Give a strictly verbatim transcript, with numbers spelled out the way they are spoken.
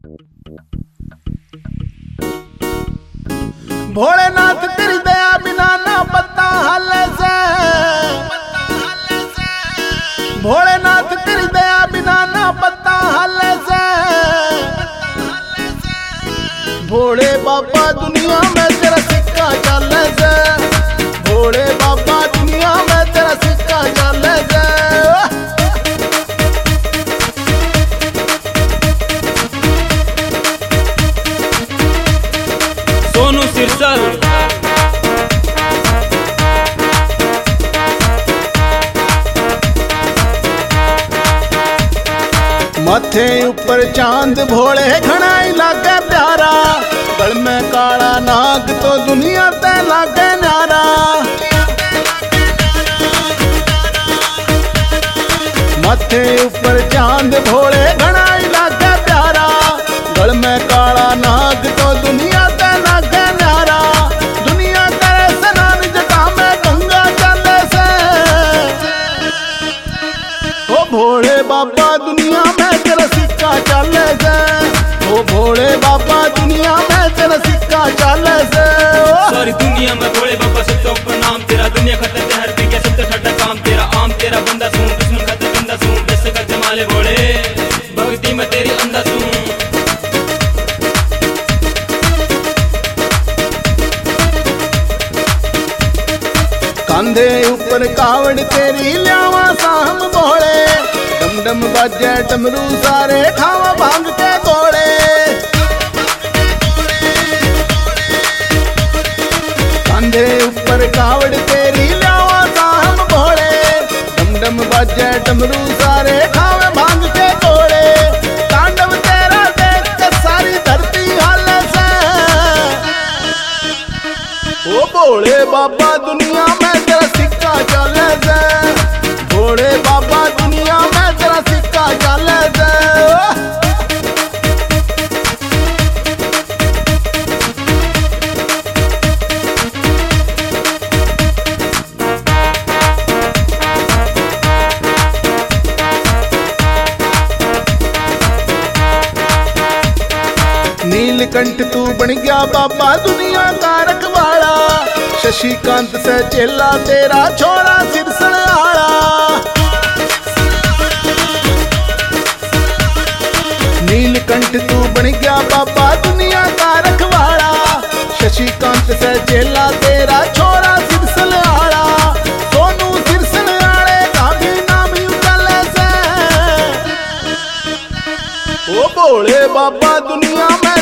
भोलेनाथ तेरी दया बिना ना पता हाल से, भोलेनाथ तेरी दया बिना ना पता हाल से। भोले बाबा दुनिया में तेरा सिक्का चल से, भोले बाबा दुनिया में तेरा सिक्का चल से। सोनू सिरसल माथे ऊपर चांद भोले घनाई लागे प्यारा, गल में काला नाग तो दुनिया ते लागे न्यारा। माथे ऊपर चांद भोले घनाई लागे प्यारा, गल में काला नाग तो दुनिया ते लागे न्यारा। दुनिया करे स्नान जटा में गंगा चले से, ओ भोले बाबा दुनिया में तेरा सिक्का चले से, ओ भोले बाबा दुनिया में तेरा सिक्का चले से। सारी दुनिया में भोले बाबा सबसे ऊपर नाम तेरा, दुनिया खतर हर पी के सबसे ठंडा काम तेरा। आम तेरा बंदा सुन, दुश्मन खतर बंदा सुन, जैसे कर जमाले भोले भक्ति में तेरी अंधा सुन। कांधे ऊपर कावड़ तेरी ल्यावा साहम भोले, डम डम बाजे डमरू सारे खावा भांग के गोले। कांधे ऊपर कावड़ तेरी ल्यावा साहम भोले, डम डम बाजे डमरू सारे खावे भांग के गोले। तांडव तेरा देख के सारी धरती हाल से, ओ भोले बाबा दुनिया में तेरा सिक्का चले से, भोले बाबा दुनिया में तेरा सिक्का चले से। नीलकंठ तू बन गया बाबा दुनिया का रखवाला, शशिकांत से चेला तेरा छोरा सिरसन आला। नीलकंठ तू बन गया बाबा दुनिया का रखवाला, शशिकांत से चेला तेरा छोरा सिरसन आला। सोनू सिरसन आले का भी नाम चले से, ओ भोले बाबा दुनिया में